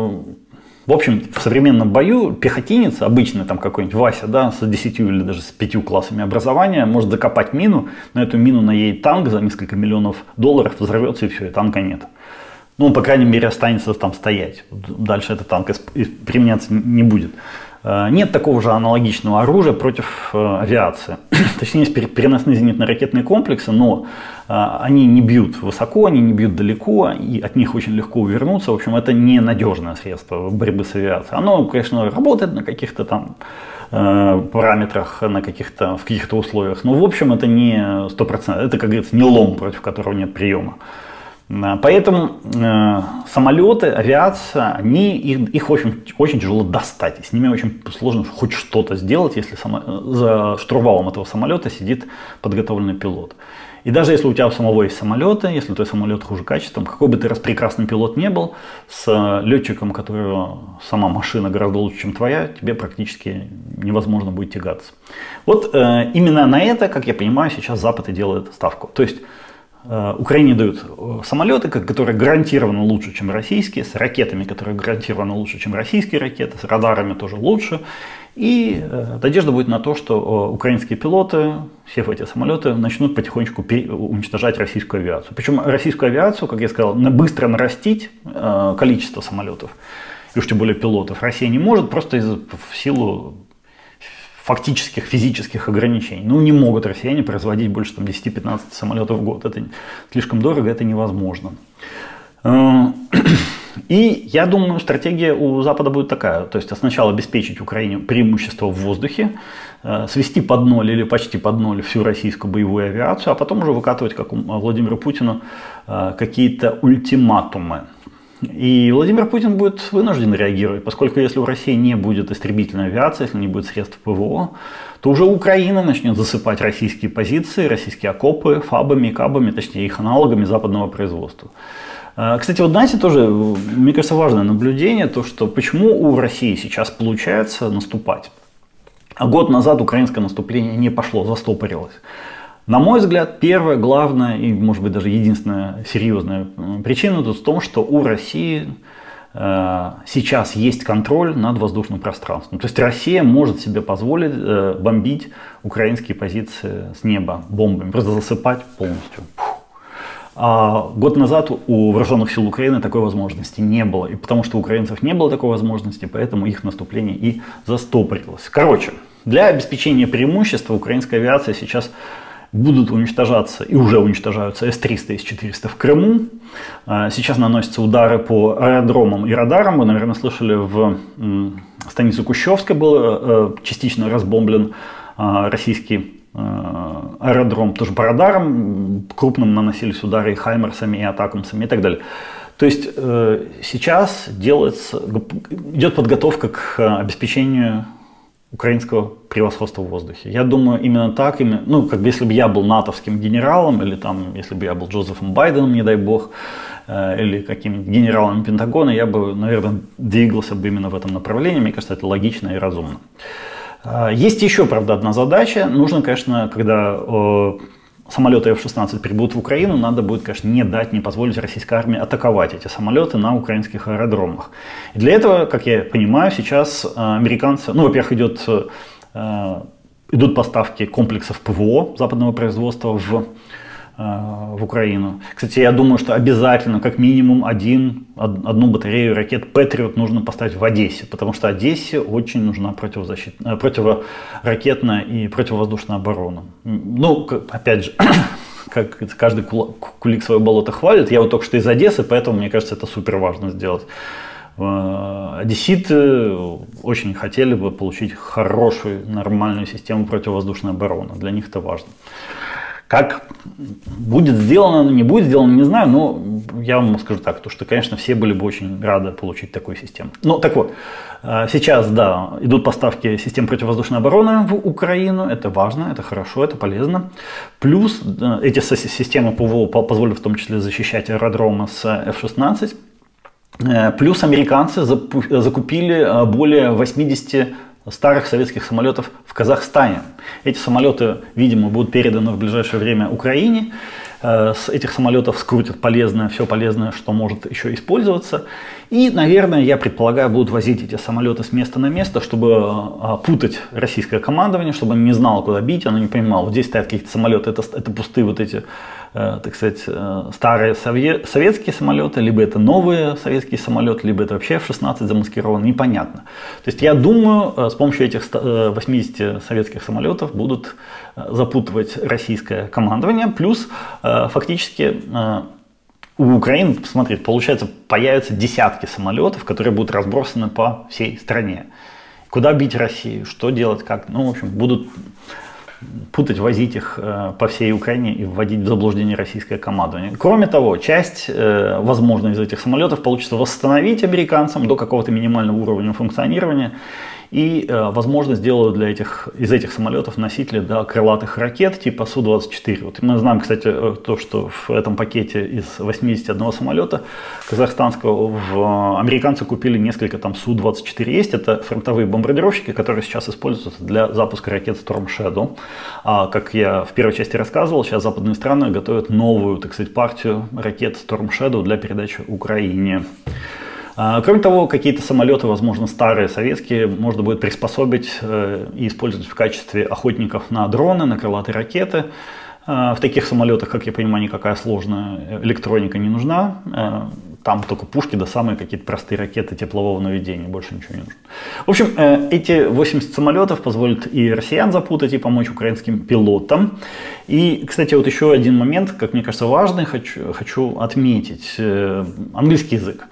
[SPEAKER 1] В общем, в современном бою пехотинец, обычный там какой-нибудь Вася, да, с десятью или даже с пятью классами образования, может закопать мину, на эту мину наедет танк за несколько миллионов долларов, взорвется и все, и танка нет. Ну, он, по крайней мере, останется там стоять. Дальше этот танк применяться не будет. Нет такого же аналогичного оружия против авиации. Точнее, есть переносные зенитно-ракетные комплексы, но они не бьют высоко, они не бьют далеко, и от них очень легко увернуться. В общем, это ненадежное средство борьбы с авиацией. Оно, конечно, работает на каких-то там параметрах, на каких-то, в каких-то условиях, но, в общем, это не сто процентов. Это, как говорится, не лом, против которого нет приема. Поэтому э, самолеты, авиация, они, их, их очень, очень тяжело достать. И с ними очень сложно хоть что-то сделать, если само, за штурвалом этого самолета сидит подготовленный пилот. И даже если у тебя у самого есть самолеты, если твой самолет хуже качеством, какой бы ты раз прекрасный пилот не был, с летчиком, у которого сама машина гораздо лучше, чем твоя, тебе практически невозможно будет тягаться. Вот э, именно на это, как я понимаю, сейчас Запад и делает ставку. То есть Украине дают самолеты, которые гарантированно лучше, чем российские, с ракетами, которые гарантированно лучше, чем российские ракеты, с радарами тоже лучше. И надежда будет на то, что украинские пилоты, сев в эти самолеты, начнут потихонечку уничтожать российскую авиацию. Причем российскую авиацию, как я сказал, быстро нарастить количество самолетов, и уж тем более пилотов, Россия не может, просто из, в силу фактических физических ограничений. Ну, не могут россияне производить больше десять-пятнадцать самолетов в год. Это слишком дорого, это невозможно. И я думаю, стратегия у Запада будет такая. То есть сначала обеспечить Украине преимущество в воздухе, свести под ноль или почти под ноль всю российскую боевую авиацию, а потом уже выкатывать, как у Владимира Путина, какие-то ультиматумы. И Владимир Путин будет вынужден реагировать, поскольку если у России не будет истребительной авиации, если не будет средств ПВО, то уже Украина начнет засыпать российские позиции, российские окопы фабами, кабами, точнее их аналогами западного производства. Кстати, вот знаете, тоже, мне кажется, важное наблюдение, то, что почему у России сейчас получается наступать. А год назад украинское наступление не пошло, застопорилось. На мой взгляд, первая, главная и, может быть, даже единственная серьезная причина тут в том, что у России э, сейчас есть контроль над воздушным пространством. То есть Россия может себе позволить э, бомбить украинские позиции с неба бомбами, просто засыпать полностью. А год назад у вооруженных сил Украины такой возможности не было. И потому что у украинцев не было такой возможности, поэтому их наступление и застопорилось. Короче, для обеспечения преимущества украинская авиация сейчас будут уничтожаться и уже уничтожаются эс триста и эс четыреста в Крыму. Сейчас наносятся удары по аэродромам и радарам. Вы, наверное, слышали, в станице Кущевской был частично разбомблен российский аэродром. Тоже по радарам крупным наносились удары и хаймерсами, и атакамсами и так далее. То есть сейчас делается, идет подготовка к обеспечению украинского превосходства в воздухе. Я думаю, именно так, именно, ну, как бы если бы я был натовским генералом, или там, если бы я был Джозефом Байденом, не дай бог, э, или каким-нибудь генералом Пентагона, я бы, наверное, двигался бы именно в этом направлении. Мне кажется, это логично и разумно. Э, есть еще, правда, одна задача. Нужно, конечно, когда э, самолеты эф шестнадцать прибудут в Украину, надо будет, конечно, не дать, не позволить российской армии атаковать эти самолеты на украинских аэродромах. И для этого, как я понимаю, сейчас американцы, ну, во-первых, идет, э, идут поставки комплексов ПВО западного производства в, э, в Украину. Кстати, я думаю, что обязательно, как минимум, один, одну батарею ракет Патриот нужно поставить в Одессе, потому что Одессе очень нужна противозащитная, противоракетная и противовоздушная оборона. Ну, опять же, как каждый кулик свое болото хвалит. Я вот только что из Одессы, поэтому мне кажется, это супер важно сделать. Одесситы очень хотели бы получить хорошую, нормальную систему противовоздушной обороны. Для них это важно. Как будет сделано, не будет сделано, не знаю, но я вам скажу так, то, что, конечно, все были бы очень рады получить такую систему. Ну, так вот, сейчас, да, идут поставки систем противовоздушной обороны в Украину, это важно, это хорошо, это полезно. Плюс эти системы ПВО позволят в том числе защищать аэродромы с эф шестнадцать. Плюс американцы закупили более восьмидесяти старых советских самолетов в Казахстане. Эти самолеты, видимо, будут переданы в ближайшее время Украине. С этих самолетов скрутят полезное, все полезное, что может еще использоваться. И, наверное, я предполагаю, будут возить эти самолеты с места на место, чтобы путать российское командование, чтобы оно не знало, куда бить, оно не понимало, вот здесь стоят какие-то самолеты, это, это пустые вот эти, так сказать, старые советские самолеты, либо это новые советские самолеты, либо это вообще эф шестнадцать замаскирован, непонятно. То есть я думаю, с помощью этих восьмидесяти советских самолетов будут запутывать российское командование, плюс фактически у Украины, посмотрите, получается, появятся десятки самолетов, которые будут разбросаны по всей стране. Куда бить Россию, что делать, как, ну, в общем, будут путать, возить их по всей Украине и вводить в заблуждение российское командование. Кроме того, часть, возможно, из этих самолетов получится восстановить американцам до какого-то минимального уровня функционирования. И, возможно, сделают для этих, из этих самолетов носители, да, крылатых ракет типа Су двадцать четыре. Вот мы знаем, кстати, то, что в этом пакете из восьмидесяти одного самолета казахстанского в, американцы купили несколько там Су двадцать четыре. Есть это фронтовые бомбардировщики, которые сейчас используются для запуска ракет Storm Shadow. А, как я в первой части рассказывал, сейчас западные страны готовят новую, так сказать, партию ракет Storm Shadow для передачи Украине. Кроме того, какие-то самолеты, возможно, старые, советские, можно будет приспособить и использовать в качестве охотников на дроны, на крылатые ракеты. В таких самолетах, как я понимаю, никакая сложная электроника не нужна. Там только пушки, да самые какие-то простые ракеты теплового наведения, больше ничего не нужно. В общем, эти восемьдесят самолетов позволят и россиян запутать, и помочь украинским пилотам. И, кстати, вот еще один момент, как мне кажется, важный, хочу, хочу отметить. Английский язык.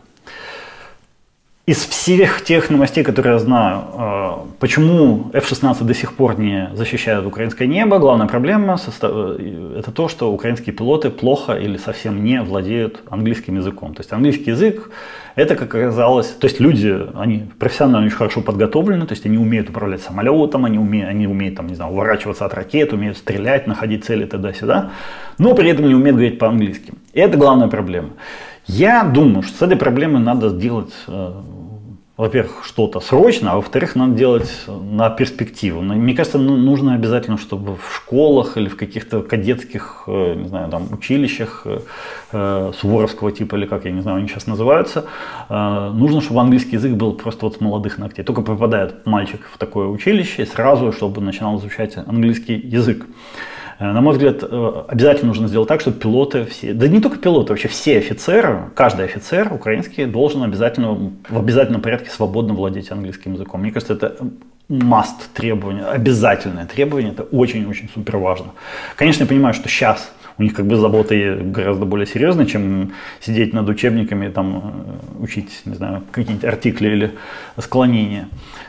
[SPEAKER 1] Из всех тех новостей, которые я знаю, почему эф шестнадцать до сих пор не защищают украинское небо, главная проблема это то, что украинские пилоты плохо или совсем не владеют английским языком. То есть английский язык, это, как оказалось, то есть люди, они профессионально очень хорошо подготовлены, то есть они умеют управлять самолетом, они умеют, они умеют там, не знаю, уворачиваться от ракет, умеют стрелять, находить цели туда-сюда, но при этом не умеют говорить по-английски. И это главная проблема. Я думаю, что с этой проблемой надо сделать, э, во-первых, что-то срочно, а во-вторых, надо делать на перспективу. Мне кажется, ну, нужно обязательно, чтобы в школах или в каких-то кадетских, э, не знаю, там, училищах э, суворовского типа, или как, я не знаю, они сейчас называются, э, нужно, чтобы английский язык был просто вот с молодых ногтей. Только попадает мальчик в такое училище, и сразу, чтобы начинал изучать английский язык. На мой взгляд, обязательно нужно сделать так, чтобы пилоты все, да не только пилоты, вообще все офицеры, каждый офицер украинский должен обязательно, в обязательном порядке свободно владеть английским языком. Мне кажется, это must требование, обязательное требование, это очень-очень супер важно. Конечно, я понимаю, что сейчас у них как бы заботы гораздо более серьезные, чем сидеть над учебниками, там, учить, не знаю, какие-нибудь артикли или склонения.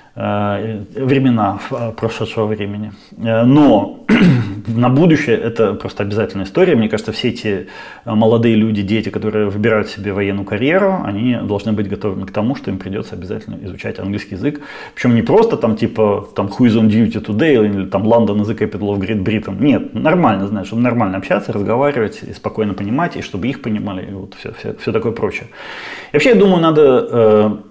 [SPEAKER 1] Времена прошедшего времени. Но на будущее это просто обязательная история. Мне кажется, все эти молодые люди, дети, которые выбирают себе военную карьеру, они должны быть готовы к тому, что им придется обязательно изучать английский язык. Причем не просто там типа там who is on duty today или там London is the capital of Great Britain. Нет, нормально, знаешь, чтобы нормально общаться, разговаривать и спокойно понимать, и чтобы их понимали, и вот все, все, все такое прочее. И вообще, я думаю, надо...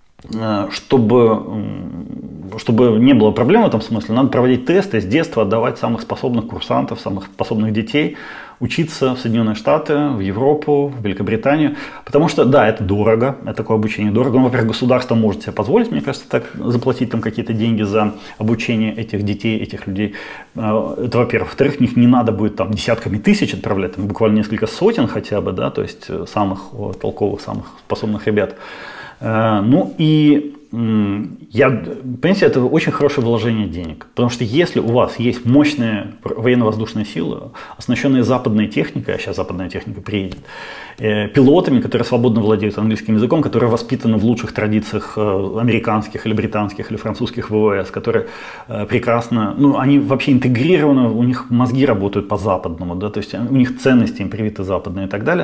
[SPEAKER 1] Чтобы, чтобы не было проблем в этом смысле, надо проводить тесты, с детства отдавать самых способных курсантов, самых способных детей учиться в Соединенные Штаты, в Европу, в Великобританию. Потому что, да, это дорого, это такое обучение дорого. Но, во-первых, государство может себе позволить, мне кажется, так заплатить там какие-то деньги за обучение этих детей, этих людей. Это, во-первых. Во-вторых, них не надо будет там десятками тысяч отправлять, там, буквально несколько сотен хотя бы, да, то есть самых толковых, самых способных ребят. Ну и я, понимаете, это очень хорошее вложение денег. Потому что если у вас есть мощные военно-воздушные силы, оснащенные западной техникой, а сейчас западная техника приедет, пилотами, которые свободно владеют английским языком, которые воспитаны в лучших традициях американских или британских или французских ВВС, которые прекрасно, ну, они вообще интегрированы, у них мозги работают по-западному, да, то есть у них ценности им привиты западные и так далее,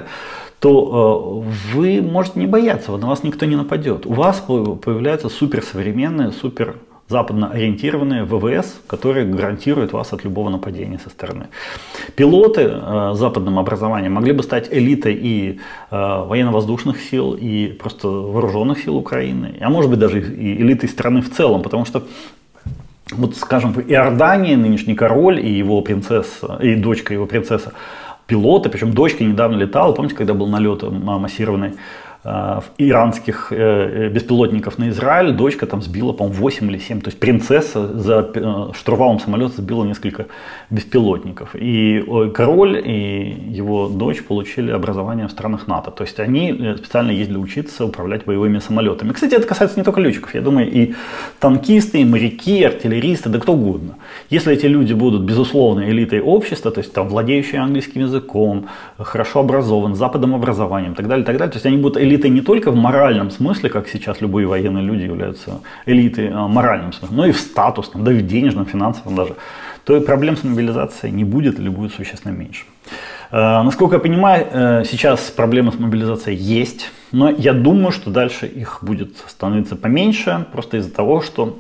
[SPEAKER 1] то э, вы можете не бояться, на вас никто не нападет. У вас появляются суперсовременные, супер западно ориентированные ВВС, которые гарантируют вас от любого нападения со стороны. Пилоты э, с западным образованием могли бы стать элитой и э, военно-воздушных сил, и просто вооруженных сил Украины, а может быть даже и элитой страны в целом, потому что вот, скажем, в Иордании нынешний король и его принцесса, и дочка его принцесса, пилоты, причем дочка недавно летала, помните, когда был налет массированный э, иранских э, беспилотников на Израиль, дочка там сбила, по-моему, восемь или семь, то есть принцесса за э, штурвалом самолета сбила несколько беспилотников. И э, король и его дочь получили образование в странах НАТО, то есть они специально ездили учиться управлять боевыми самолетами. Кстати, это касается не только летчиков, я думаю, и танкисты, и моряки, и артиллеристы, да кто угодно. Если эти люди будут, безусловно, элитой общества, то есть там владеющие английским языком, хорошо образованы, с западным образованием и так далее, так далее, то есть они будут элитой не только в моральном смысле, как сейчас любые военные люди являются элитой в моральном смысле, но и в статусном, да и в денежном, финансовом даже, то и проблем с мобилизацией не будет или будет существенно меньше. Насколько я понимаю, сейчас проблемы с мобилизацией есть, но я думаю, что дальше их будет становиться поменьше, просто из-за того, что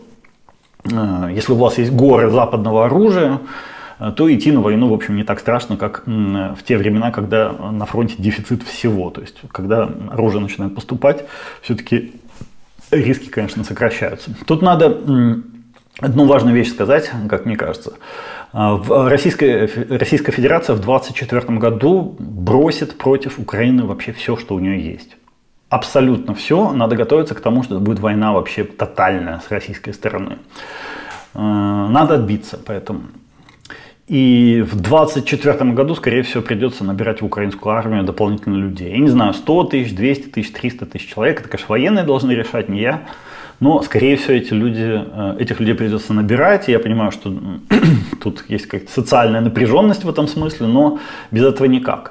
[SPEAKER 1] если у вас есть горы западного оружия, то идти на войну, в общем, не так страшно, как в те времена, когда на фронте дефицит всего. То есть, когда оружие начинает поступать, все-таки риски, конечно, сокращаются. Тут надо одну важную вещь сказать, как мне кажется. В Российская, Российская Федерация в двадцать четвёртом году бросит против Украины вообще все, что у нее есть. Абсолютно все. Надо готовиться к тому, что это будет война вообще тотальная с российской стороны. Надо отбиться, поэтому. И в двадцать четвёртом году, скорее всего, придется набирать в украинскую армию дополнительно людей. Я не знаю, сто тысяч, двести тысяч, триста тысяч человек. Это, конечно, военные должны решать, не я. Но, скорее всего, эти люди, этих людей придется набирать. И я понимаю, что тут есть какая-то социальная напряженность в этом смысле, но без этого никак.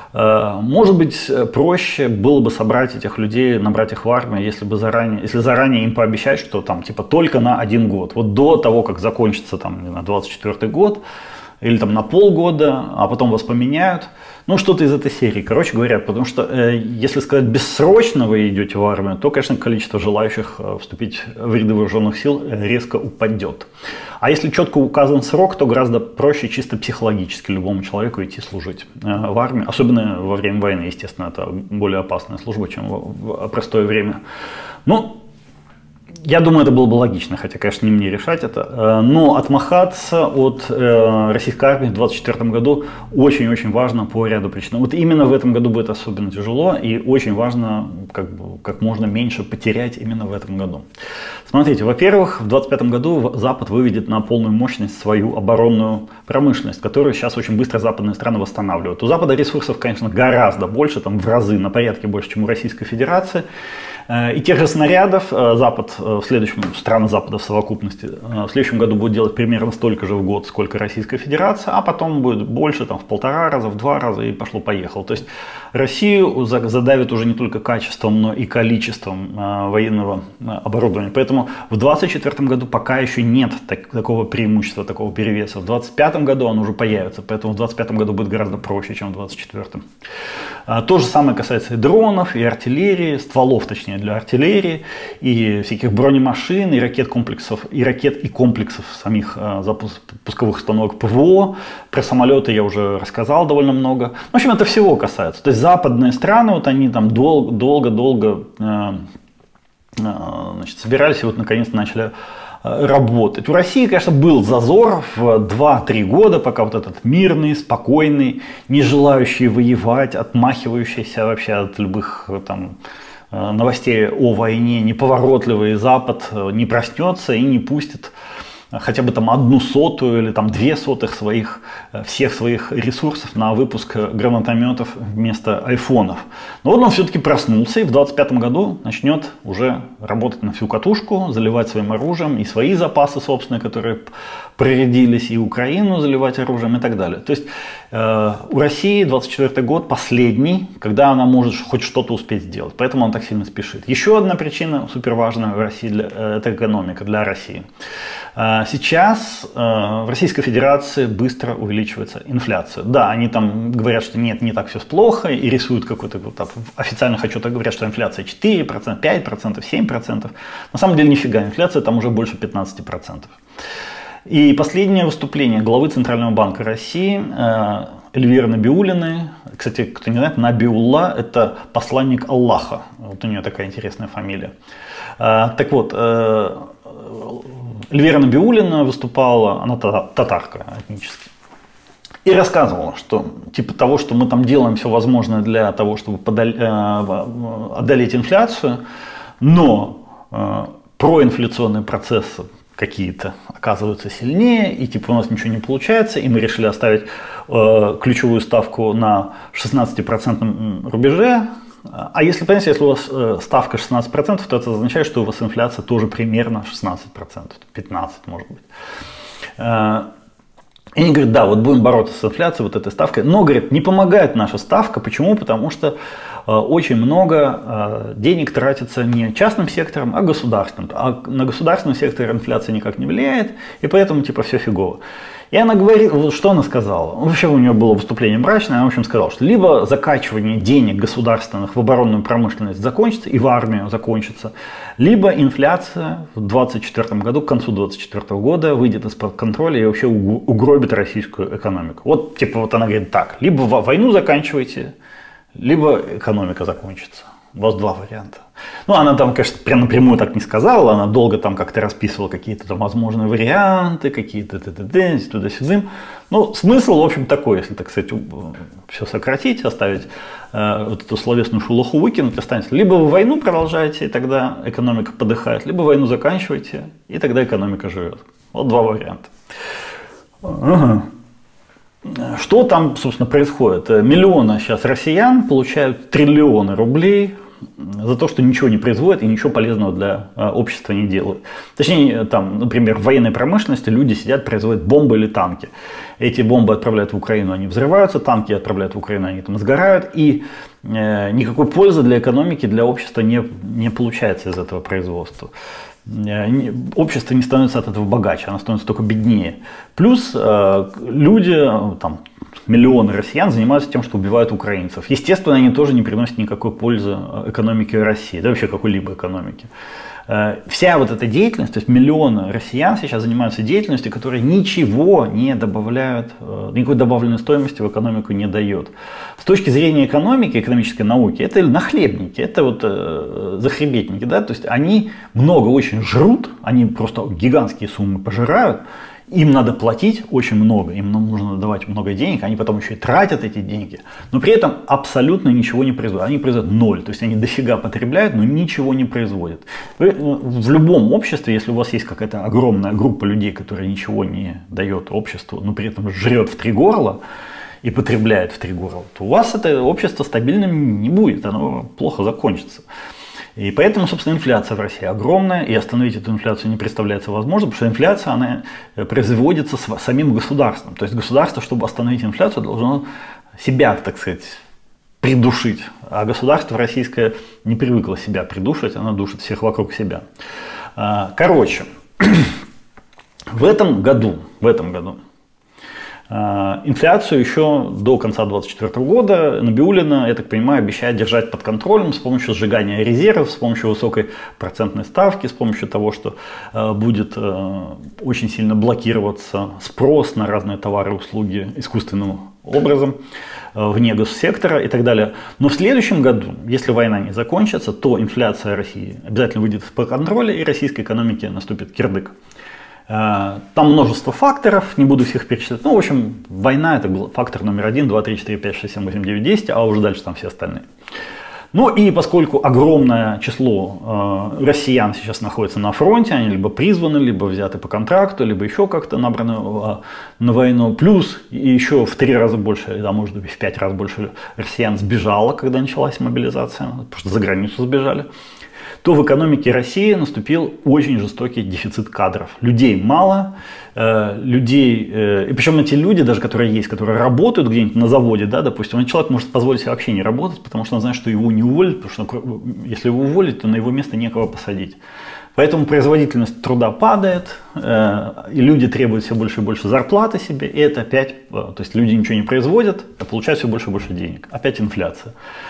[SPEAKER 1] Может быть, проще было бы собрать этих людей, набрать их в армию, если бы заранее, если заранее им пообещать, что там типа только на один год. Вот до того, как закончится там, не знаю, двадцать четвёртый год, или там на полгода, а потом вас поменяют. Ну, что-то из этой серии, короче говоря, потому что, э, если сказать, бессрочно вы идете в армию, то, конечно, количество желающих э, вступить в ряды вооруженных сил резко упадет. А если четко указан срок, то гораздо проще чисто психологически любому человеку идти служить э, в армию. Особенно во время войны, естественно, это более опасная служба, чем в, в простое время. Ну, я думаю, это было бы логично, хотя, конечно, не мне решать это. Но отмахаться от российской армии в двадцать четвёртом году очень-очень важно по ряду причин. Вот именно в этом году будет особенно тяжело, и очень важно как бы, как можно меньше потерять именно в этом году. Смотрите, во-первых, в двадцать пятом году Запад выведет на полную мощность свою оборонную промышленность, которую сейчас очень быстро западные страны восстанавливают. У Запада ресурсов, конечно, гораздо больше, там в разы, на порядке больше, чем у Российской Федерации. И тех же снарядов Запад в следующем, страны Запада в совокупности, в следующем году будет делать примерно столько же в год, сколько Российская Федерация, а потом будет больше, там, в полтора раза, в два раза и пошло-поехало. То есть Россию задавит уже не только качеством, но и количеством военного оборудования. Поэтому в двадцать четвёртом году пока еще нет так, такого преимущества, такого перевеса. В двадцать пятом году он уже появится, поэтому в двадцать пятом году будет гораздо проще, чем в двадцать четвёртом. То же самое касается и дронов, и артиллерии, стволов, точнее, для артиллерии, и всяких бронемашин, и ракет комплексов, и ракет и комплексов самих э, запуск, пусковых установок ПВО. Про самолеты я уже рассказал довольно много. В общем, это всего касается. То есть западные страны, вот они там долго-долго э, э, значит, собирались и вот наконец-то начали работать. У России, конечно, был зазор в два-три года, пока вот этот мирный, спокойный, не желающий воевать, отмахивающийся вообще от любых там новостей о войне, неповоротливый Запад не проснется и не пустит хотя бы там одну сотую или там две сотых своих, всех своих ресурсов на выпуск гранатометов вместо айфонов. Но вот он все-таки проснулся и в двадцать пятом году начнет уже работать на всю катушку, заливать своим оружием и свои запасы собственные, которые проредились, и Украину заливать оружием и так далее. То есть э, у России двадцать четвёртый год последний, когда она может хоть что-то успеть сделать. Поэтому он так сильно спешит. Еще одна причина суперважная в России для, э, это экономика для России. Э, сейчас э, в Российской Федерации быстро увеличивается инфляция. Да, они там говорят, что нет, не так все плохо, и рисуют какой-то вот, в официальных отчетах говорят, что инфляция четыре процента, пять процентов, семь процентов. На самом деле нифига, инфляция там уже больше пятнадцать процентов. И последнее выступление главы Центрального банка России Эльвиры Набиуллиной. Кстати, кто не знает, Набиулла – это посланник Аллаха. Вот у нее такая интересная фамилия. Так вот, Эльвира Набиуллина выступала, она татарка этнически, и рассказывала, что типа того, что мы там делаем все возможное для того, чтобы подоль, одолеть инфляцию, но проинфляционные процессы какие-то оказываются сильнее, и типа у нас ничего не получается, и мы решили оставить э, ключевую ставку на шестнадцатипроцентном рубеже. А если, понимаете, если у вас э, ставка шестнадцать процентов, то это означает, что у вас инфляция тоже примерно шестнадцать процентов, пятнадцать процентов может быть. Э, И они говорят, да, вот будем бороться с инфляцией, вот этой ставкой. Но, говорят, не помогает наша ставка. Почему? Потому что э, очень много э, денег тратится не частным сектором, а государственным. А на государственный сектор инфляция никак не влияет, и поэтому типа все фигово. И она говорит, что она сказала? Вообще у нее было выступление мрачное, она в общем сказала, что либо закачивание денег государственных в оборонную промышленность закончится и в армию закончится, либо инфляция в двадцать четвёртом году, к концу двадцать четвёртого года выйдет из-под контроля и вообще угробит российскую экономику. Вот типа вот она говорит так, либо войну заканчивайте, либо экономика закончится. У вас два варианта. Ну, она там, конечно, прям напрямую так не сказала, она долго там как-то расписывала какие-то там возможные варианты, какие-то туда-сюда. Ну, смысл, в общем, такой, если, так сказать, все сократить, оставить э, вот эту словесную шелуху выкинуть, останется. Либо вы войну продолжаете, и тогда экономика подыхает, либо войну заканчиваете, и тогда экономика живет. Вот два варианта. Ага. Что там, собственно, происходит? Миллионы сейчас россиян получают триллионы рублей за то, что ничего не производят и ничего полезного для общества не делают. Точнее, там, например, в военной промышленности люди сидят, производят бомбы или танки. Эти бомбы отправляют в Украину, они взрываются, танки отправляют в Украину, они там сгорают. И э, никакой пользы для экономики, для общества не, не получается из этого производства. Общество не становится от этого богаче, оно становится только беднее. Плюс э, люди, там, миллионы россиян занимаются тем, что убивают украинцев. Естественно, они тоже не приносят никакой пользы экономике России, да вообще какой-либо экономике. Э, вся вот эта деятельность, то есть миллионы россиян сейчас занимаются деятельностью, которая ничего не добавляет, э, никакой добавленной стоимости в экономику не дает. С точки зрения экономики, экономической науки, это нахлебники, это вот э, захребетники, да, то есть они много очень жрут, они просто гигантские суммы пожирают, им надо платить очень много, им нужно давать много денег, они потом еще и тратят эти деньги, но при этом абсолютно ничего не производят, они производят ноль, то есть они дофига потребляют, но ничего не производят. Вы, в любом обществе, если у вас есть какая-то огромная группа людей, которая ничего не дает обществу, но при этом жрет в три горла, и потребляет в три горла, то у вас это общество стабильным не будет, оно плохо закончится. И поэтому, собственно, инфляция в России огромная, и остановить эту инфляцию не представляется возможным, потому что инфляция, она производится самим государством. То есть государство, чтобы остановить инфляцию, должно себя, так сказать, придушить. А государство российское не привыкло себя придушить, оно душит всех вокруг себя. Короче, в этом году, в этом году, инфляцию еще до конца двадцать четвёртого года Набиуллина, я так понимаю, обещает держать под контролем с помощью сжигания резервов, с помощью высокой процентной ставки, с помощью того, что будет очень сильно блокироваться спрос на разные товары и услуги искусственным образом вне госсектора и так далее. Но в следующем году, если война не закончится, то инфляция России обязательно выйдет из-под контроля и российской экономике наступит кирдык. Там множество факторов, не буду всех перечислять. Ну, в общем, война — это был фактор номер один, два, три, четыре, пять, шесть, семь, восемь, девять, десять, а уже дальше там все остальные. Ну и поскольку огромное число э, россиян сейчас находится на фронте, они либо призваны, либо взяты по контракту, либо еще как-то набраны э, на войну, плюс еще в три раза больше, да, может быть в пять раз больше россиян сбежало, когда началась мобилизация, потому что за границу сбежали, то в экономике России наступил очень жестокий дефицит кадров. Людей мало, э, людей, э, и причем эти люди, даже которые есть, которые работают где-нибудь на заводе, да, допустим, человек может позволить себе вообще не работать, потому что он знает, что его не уволят, потому что если его уволят, то на его место некого посадить. Поэтому производительность труда падает, э, и люди требуют все больше и больше зарплаты себе, и это опять, э, то есть люди ничего не производят, а получают все больше и больше денег. Опять инфляция.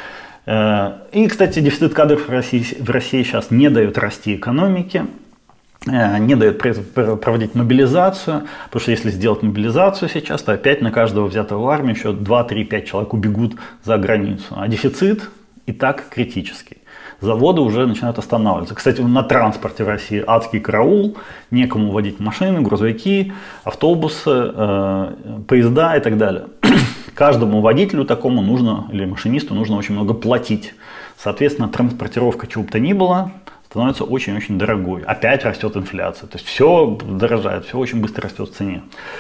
[SPEAKER 1] И, кстати, дефицит кадров в России, в России сейчас не дает расти экономике, не дает проводить мобилизацию, потому что если сделать мобилизацию сейчас, то опять на каждого взятого в армию еще два, три, пять человек убегут за границу. А дефицит и так критический. Заводы уже начинают останавливаться. Кстати, на транспорте в России адский караул, некому водить машины, грузовики, автобусы, поезда и так далее. Каждому водителю такому нужно, или машинисту нужно очень много платить. Соответственно, транспортировка чего бы то ни было становится очень-очень дорогой. Опять растет инфляция. То есть все дорожает, все очень быстро растет в цене.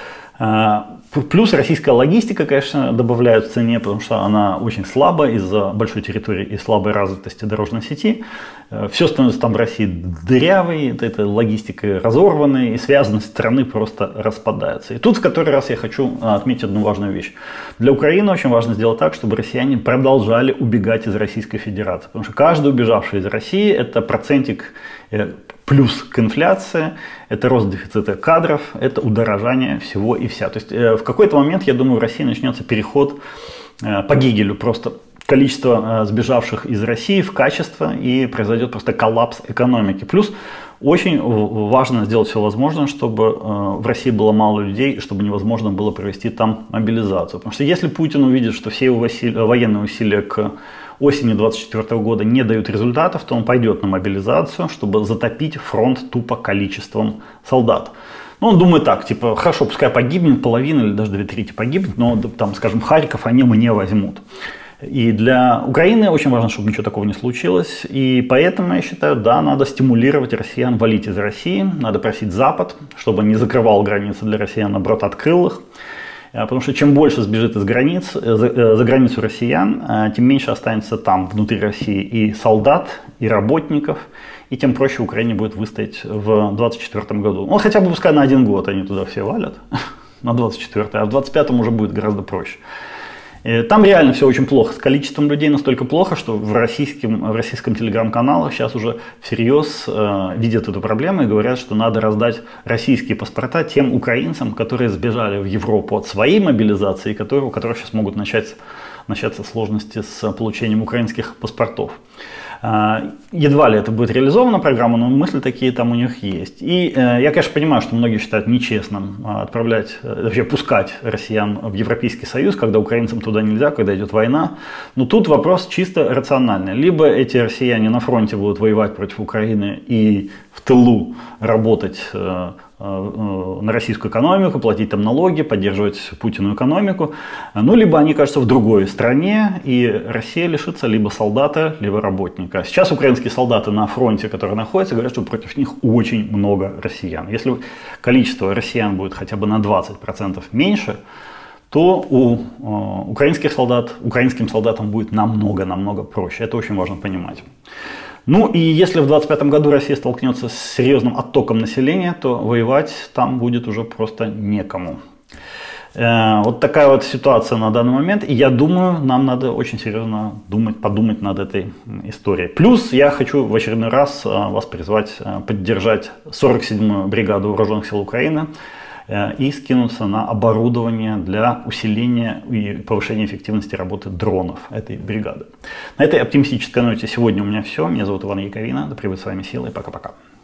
[SPEAKER 1] Плюс российская логистика, конечно, добавляют в цене, потому что она очень слабая из-за большой территории и слабой развитости дорожной сети. Все становится там в России дырявой, этой логистикой разорванной, и связанность страны просто распадается. И тут в который раз я хочу отметить одну важную вещь. Для Украины очень важно сделать так, чтобы россияне продолжали убегать из Российской Федерации. Потому что каждый убежавший из России – это процентик плюс к инфляции, это рост дефицита кадров, это удорожание всего и вся. То есть э, в какой-то момент, я думаю, в России начнется переход э, по Гегелю, просто количество э, сбежавших из России в качество, и произойдет просто коллапс экономики. Плюс очень важно сделать все возможное, чтобы э, в России было мало людей, чтобы невозможно было провести там мобилизацию. Потому что если Путин увидит, что все его военные усилия к осени двадцать четвёртого года не дают результатов, то он пойдет на мобилизацию, чтобы затопить фронт тупо количеством солдат. Ну, он думает так, типа, хорошо, пускай погибнет половина или даже две трети погибнет, но, там, скажем, Харьков они мне возьмут. И для Украины очень важно, чтобы ничего такого не случилось. И поэтому, я считаю, да, надо стимулировать россиян валить из России, надо просить Запад, чтобы не закрывал границы для россиян, наоборот, открыл их. Потому что чем больше сбежит из границ, за, за границу россиян, тем меньше останется там, внутри России, и солдат, и работников, и тем проще Украине будет выстоять в двадцать четвёртом году. Ну, хотя бы пускай на один год они туда все валят, на двадцать четвёртый, а в двадцать пятом уже будет гораздо проще. Там реально все очень плохо с количеством людей, настолько плохо, что в российском, в российском телеграм-канале сейчас уже всерьез э, видят эту проблему и говорят, что надо раздать российские паспорта тем украинцам, которые сбежали в Европу от своей мобилизации, которые, у которых сейчас могут начать, начаться сложности с получением украинских паспортов. Э, едва ли это будет реализована программа, но мысли такие там у них есть. И э, я, конечно, понимаю, что многие считают нечестным э, отправлять, э, вообще пускать россиян в Европейский Союз, когда украинцам туда нельзя, когда идет война. Но тут вопрос чисто рациональный. Либо эти россияне на фронте будут воевать против Украины и в тылу работать э, э, на российскую экономику, платить там налоги, поддерживать Путину экономику. Ну, либо они окажутся в другой стране, и Россия лишится либо солдата, либо работника. Сейчас украинские солдаты на фронте, которые находятся, говорят, что против них очень много россиян. Если количество россиян будет хотя бы на двадцать процентов меньше, то у э, украинских солдат, украинским солдатам будет намного-намного проще. Это очень важно понимать. Ну и если в двадцать пятом году Россия столкнется с серьезным оттоком населения, то воевать там будет уже просто некому. Э, вот такая вот ситуация на данный момент. И я думаю, нам надо очень серьезно думать, подумать над этой историей. Плюс я хочу в очередной раз э, вас призвать э, поддержать сорок седьмую бригаду Вооруженных сил Украины и скинуться на оборудование для усиления и повышения эффективности работы дронов этой бригады. На этой оптимистической ноте сегодня у меня все. Меня зовут Иван Яковина. Да пребудет с вами сила и пока-пока.